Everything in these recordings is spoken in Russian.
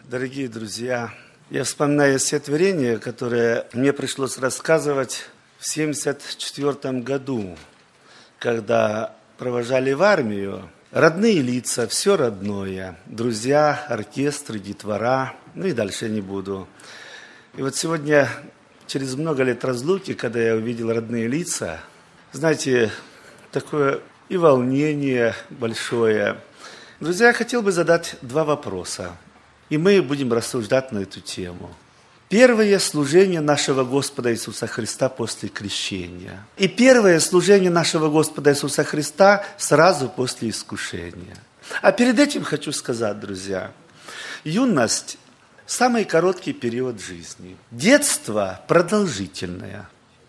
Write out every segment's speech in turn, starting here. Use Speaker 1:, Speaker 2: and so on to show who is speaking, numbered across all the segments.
Speaker 1: Дорогие друзья, я вспоминаю стихотворение, которое мне пришлось рассказывать в 1974 году, когда провожали в армию. Родные лица, все родное, друзья, оркестры, детвора, и дальше не буду. И вот сегодня, через много лет разлуки, когда я увидел родные лица, знаете, такое и волнение большое. Друзья, я хотел бы задать два вопроса, и мы будем рассуждать на эту тему. Первое служение нашего Господа Иисуса Христа после крещения. И первое служение нашего Господа Иисуса Христа сразу после искушения. А перед этим хочу сказать, друзья, юность – самый короткий период жизни. Детство – продолжительное.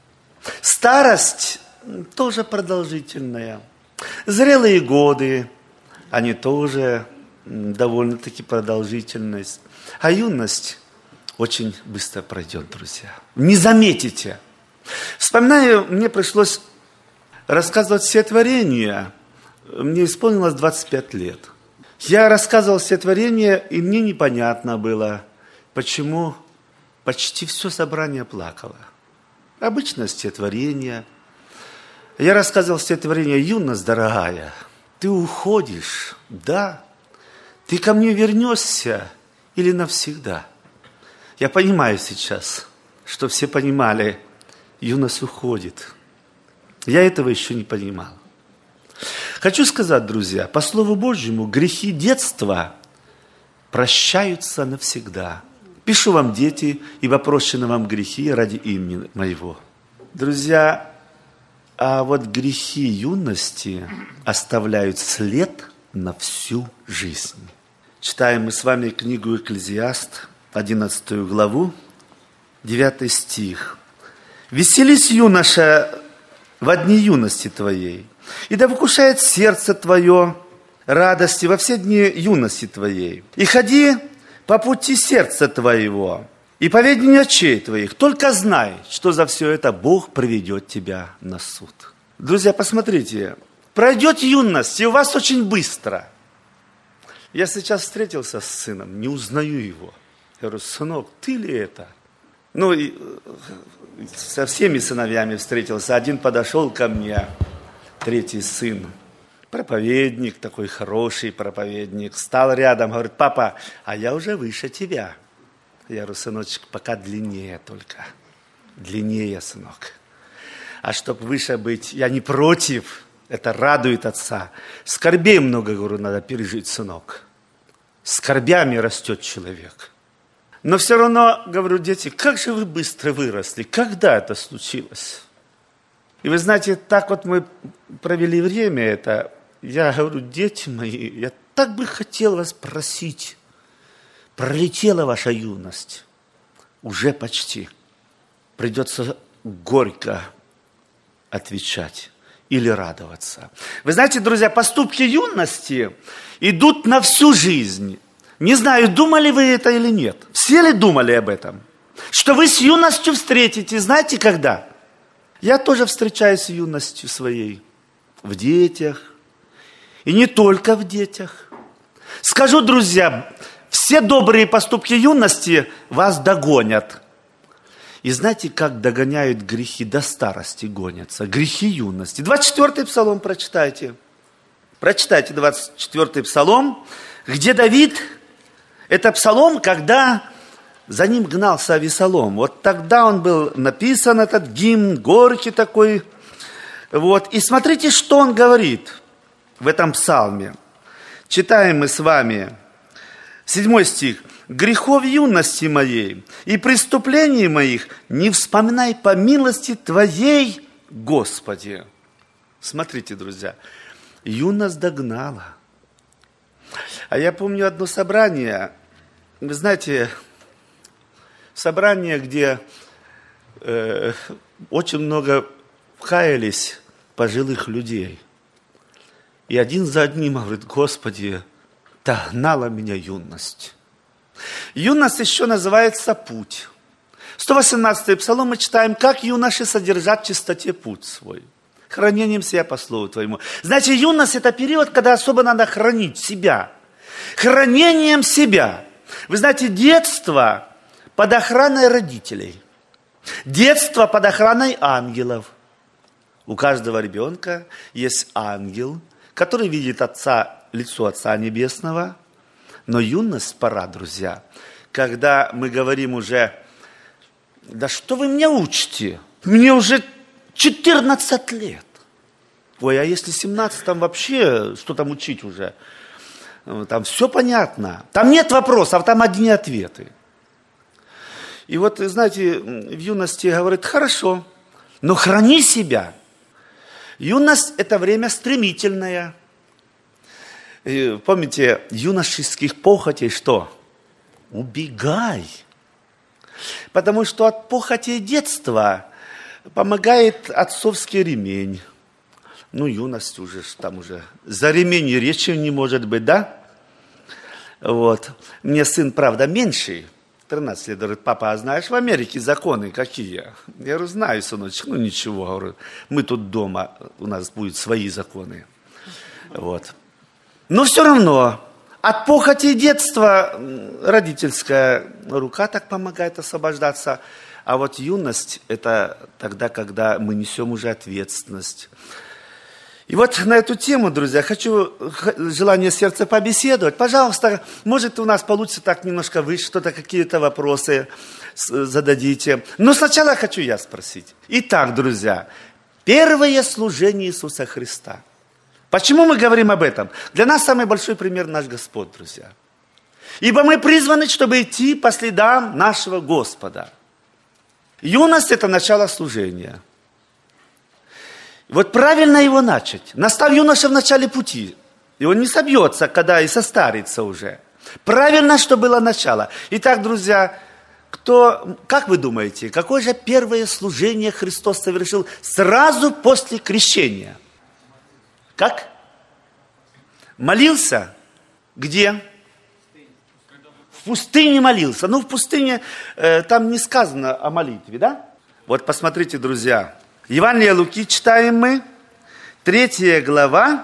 Speaker 1: Старость – тоже продолжительная. Зрелые годы – они тоже довольно-таки продолжительность. А юность очень быстро пройдет, друзья. Не заметите. Вспоминаю, мне пришлось рассказывать стихотворение. Мне исполнилось 25 лет. Я рассказывал стихотворение, и мне непонятно было, почему почти все собрание плакало. Обычное стихотворение. Я рассказывал стихотворение «Юность дорогая, ты уходишь, да? Ты ко мне вернешься или навсегда?» Я понимаю сейчас, что все понимали, юность уходит. Я этого еще не понимал. Хочу сказать, друзья, по Слову Божьему, грехи детства прощаются навсегда. Пишу вам, дети, ибо прощены вам грехи ради имени моего. Друзья, а вот грехи юности оставляют след на всю жизнь. Читаем мы с вами книгу «Экклезиаст», 11 главу, 9 стих. «Веселись, юноша, во дни юности твоей, и да вкушает сердце твое радости во все дни юности твоей. И ходи по пути сердца твоего, и по ведению очей твоих. Только знай, что за все это Бог приведет тебя на суд». Друзья, посмотрите, пройдет юность, и у вас очень быстро. Я сейчас встретился с сыном, не узнаю его. Я говорю: сынок, ты ли это? И со всеми сыновьями встретился. Один подошел ко мне, третий сын, проповедник, такой хороший проповедник, стал рядом, говорит: папа, а я уже выше тебя. Я говорю: сыночек, пока длиннее только. Длиннее, сынок. А чтоб выше быть, я не против, это радует отца. Скорбей много, говорю, надо пережить, сынок. Скорбями растет человек. Но все равно, говорю: дети, как же вы быстро выросли? Когда это случилось? И вы знаете, так вот мы провели время это. Я говорю: дети мои, я так бы хотел вас просить. Пролетела ваша юность. Уже почти. Придется горько отвечать или радоваться. Вы знаете, друзья, поступки юности идут на всю жизнь. Не знаю, думали вы это или нет. Все ли думали об этом? Что вы с юностью встретитесь, знаете, когда? Я тоже встречаюсь с юностью своей. В детях. И не только в детях. Скажу, друзья, все добрые поступки юности вас догонят. И знаете, как догоняют грехи до старости гонятся? Грехи юности. 24-й псалом прочитайте. Прочитайте 24-й псалом, где Давид... Это псалом, когда за ним гнался Авесолом. Вот тогда он был написан, этот гимн, горький такой. Вот. И смотрите, что он говорит в этом псалме. Читаем мы с вами 7 стих. «Грехов юности моей и преступлений моих не вспоминай по милости Твоей, Господи». Смотрите, друзья, юность догнала. А я помню одно собрание, вы знаете, собрание, где очень много каялись пожилых людей. И один за одним говорит: Господи, догнала меня юность. Юность еще называется путь. 118-й псалом мы читаем: как юноши содержат в чистоте путь свой, хранением себя по слову Твоему. Значит, юность – это период, когда особо надо хранить себя. Хранением себя. Вы знаете, детство под охраной родителей. Детство под охраной ангелов. У каждого ребенка есть ангел, который видит лицо Отца Небесного. Но юность пора, друзья, когда мы говорим уже, да что вы меня учите? Мне уже 14 лет. Ой, а если 17, там вообще, что там учить уже? Там все понятно. Там нет вопросов, там одни ответы. И вот, знаете, в юности говорит, хорошо, но храни себя. Юность – это время стремительное. И помните, юношеских похотей что? Убегай. Потому что от похотей детства помогает отцовский ремень. Ну, юность уже, там уже за ремень и речи не может быть, да? Вот. Мне сын, правда, меньший, 13 лет, говорит, папа, а знаешь, в Америке законы какие? Я говорю, знаю, сыночек, ну ничего, говорю, мы тут дома, у нас будут свои законы. Вот. Но все равно, от похоти детства родительская рука так помогает освобождаться, а вот юность – это тогда, когда мы несем уже ответственность. И вот на эту тему, друзья, хочу желание сердца побеседовать. Пожалуйста, может у нас получится так немножко выше, что-то, какие-то вопросы зададите. Но сначала хочу я спросить. Итак, друзья, первое служение Иисуса Христа. Почему мы говорим об этом? Для нас самый большой пример наш Господь, друзья. Ибо мы призваны, чтобы идти по следам нашего Господа. Юность – это начало служения. Вот правильно его начать. Настав юноша в начале пути. И он не собьется, когда и состарится уже. Правильно, что было начало. Итак, друзья, как вы думаете, какое же первое служение Христос совершил сразу после крещения? Как? Молился? Где? В пустыне молился. Ну, в пустыне там не сказано о молитве, да? Вот посмотрите, друзья. Евангелие Луки читаем мы, 3 глава,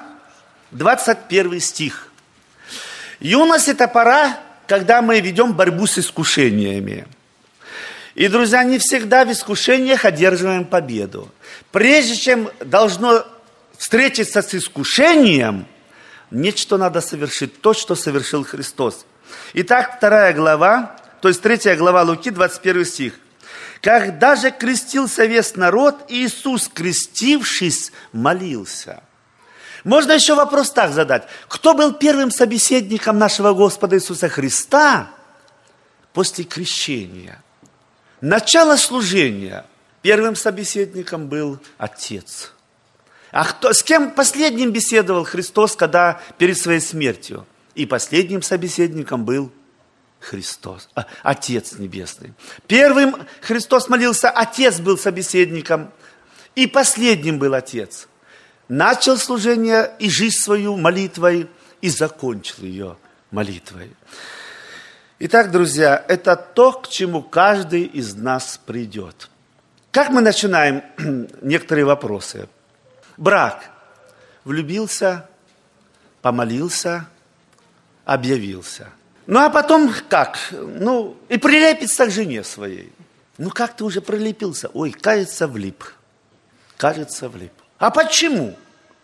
Speaker 1: 21 стих. Юность – это пора, когда мы ведем борьбу с искушениями. И, друзья, не всегда в искушениях одерживаем победу. Прежде чем должно встретиться с искушением, нечто надо совершить, то, что совершил Христос. Итак, 2 глава, то есть 3 глава Луки, 21 стих. Когда же крестился весь народ, Иисус, крестившись, молился. Можно еще вопрос так задать. Кто был первым собеседником нашего Господа Иисуса Христа после крещения? Начало служения. Первым собеседником был Отец. А с кем последним беседовал Христос, когда перед своей смертью? И последним собеседником был Христос, Отец Небесный. Первым Христос молился, Отец был собеседником, и последним был Отец. Начал служение и жизнь свою молитвой, и закончил ее молитвой. Итак, друзья, это то, к чему каждый из нас придет. Как мы начинаем некоторые вопросы? Брак. Влюбился, помолился, объявился. Ну, а потом как? Ну, и прилепиться к жене своей. Ну, как ты уже прилепился? Ой, кажется, влип. Кажется, влип. А почему?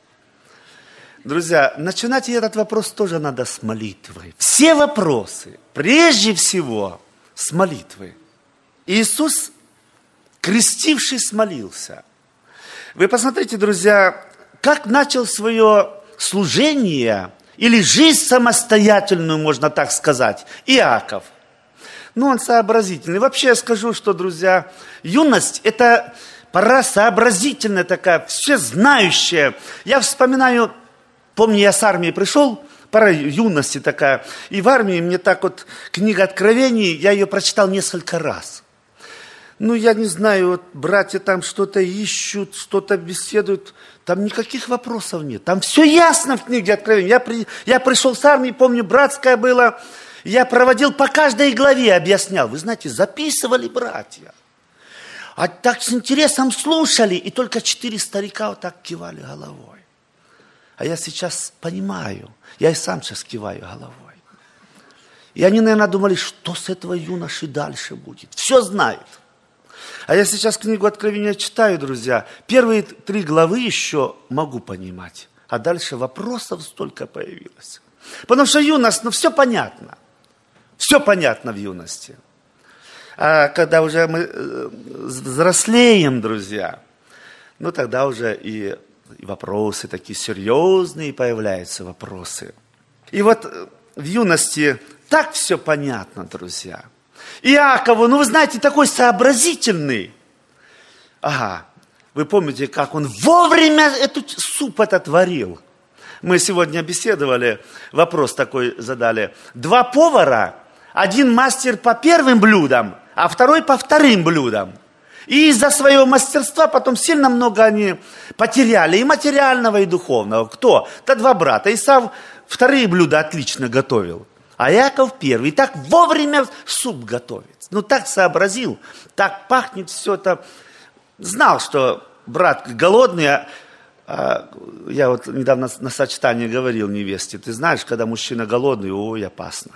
Speaker 1: Друзья, начинать этот вопрос тоже надо с молитвы. Все вопросы, прежде всего, с молитвы. Иисус, крестившись, молился. Вы посмотрите, друзья, как начал свое служение или жизнь самостоятельную, можно так сказать, Иаков. Ну, он сообразительный. Вообще я скажу, что, друзья, юность – это пора сообразительная такая, всезнающая. Я вспоминаю, помню, я с армии пришел, пора юности такая, и в армии мне так вот книга Откровений, я ее прочитал несколько раз. Ну, я не знаю, вот братья там что-то ищут, что-то беседуют. Там никаких вопросов нет. Там все ясно в книге Откровения. Я пришел с армии, помню, братская была. Я проводил по каждой главе, объяснял. Вы знаете, записывали братья. А так с интересом слушали. И только 4 старика вот так кивали головой. А я сейчас понимаю. Я и сам сейчас киваю головой. И они, наверное, думали, что с этого юноши дальше будет. Все знает. А я сейчас книгу Откровения читаю, друзья. Первые 3 главы еще могу понимать. А дальше вопросов столько появилось. Потому что юность, все понятно. Все понятно в юности. А когда уже мы взрослеем, друзья, тогда уже и вопросы такие серьезные появляются, вопросы. И вот в юности так все понятно, друзья. Иакову, вы знаете, такой сообразительный. Ага, вы помните, как он вовремя суп этот варил. Мы сегодня беседовали, вопрос такой задали. 2 повара, 1 мастер по первым блюдам, а 2 по вторым блюдам. И из-за своего мастерства потом сильно много они потеряли, и материального, и духовного. Кто? 2 брата. Исав 2 блюда отлично готовил, а Иаков 1. И так вовремя суп готовит. Так сообразил, так пахнет все это. Знал, что брат голодный. Я вот недавно на сочетании говорил невесте, ты знаешь, когда мужчина голодный, ой, опасно.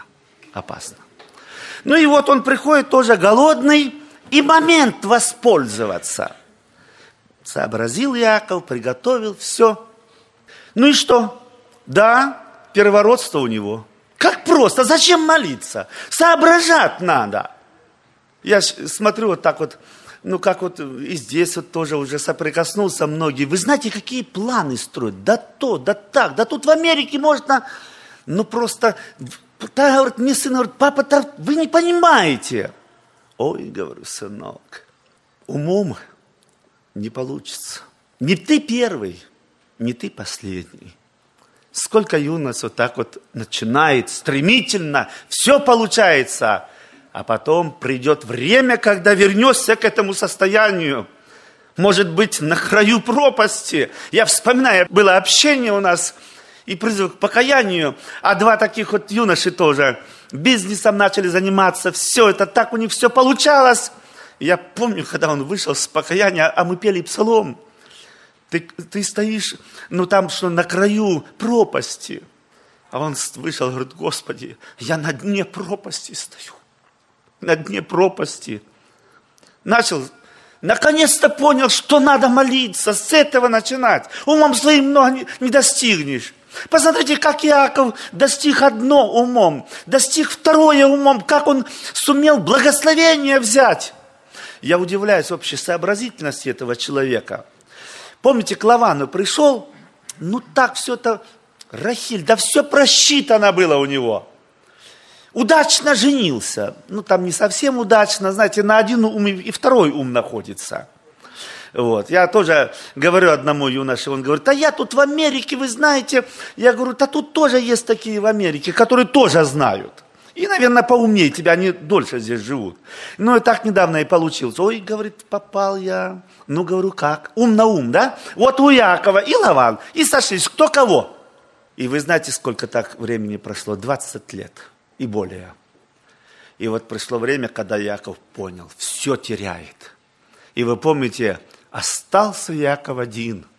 Speaker 1: И вот он приходит тоже голодный, и момент воспользоваться. Сообразил Иаков, приготовил, все. И что? Да, первородство у него. Как просто, зачем молиться? Соображать надо. Я смотрю вот так вот, как вот и здесь вот тоже уже соприкоснулся многие. Вы знаете, какие планы строят? Да то, да так, да тут в Америке можно, просто... Так, говорит, мне сын говорит, папа, вы не понимаете. Ой, говорю, сынок, умом не получится. Не ты первый, не ты последний. Сколько юность вот так вот начинает стремительно, все получается, а потом придет время, когда вернешься к этому состоянию. Может быть, на краю пропасти. Я вспоминаю, было общение у нас и призыв к покаянию, а 2 таких вот юноши тоже бизнесом начали заниматься, все это так у них все получалось. И я помню, когда он вышел с покаяния, а мы пели псалом. Ты стоишь, там что, на краю пропасти. А он вышел, говорит, Господи, я на дне пропасти стою. На дне пропасти. Начал, наконец-то понял, что надо молиться, с этого начинать. Умом своим много не достигнешь. Посмотрите, как Иаков достиг 1 умом, достиг 2 умом, как он сумел благословение взять. Я удивляюсь общей сообразительности этого человека. Помните, к Лавану пришел, так все это, Рахиль, да все просчитано было у него. Удачно женился, там не совсем удачно, знаете, на 1 ум и 2 ум находится. Вот. Я тоже говорю одному юноше, он говорит, я тут в Америке, вы знаете, я говорю, тут тоже есть такие в Америке, которые тоже знают. И, наверное, поумнее тебя, они дольше здесь живут. И так недавно и получилось. Ой, говорит, попал я. Говорю, как? Ум на ум, да? Вот у Иакова и Лаван, и сошлись, кто кого. И вы знаете, сколько так времени прошло? 20 лет и более. И вот пришло время, когда Иаков понял, все теряет. И вы помните, остался Иаков один.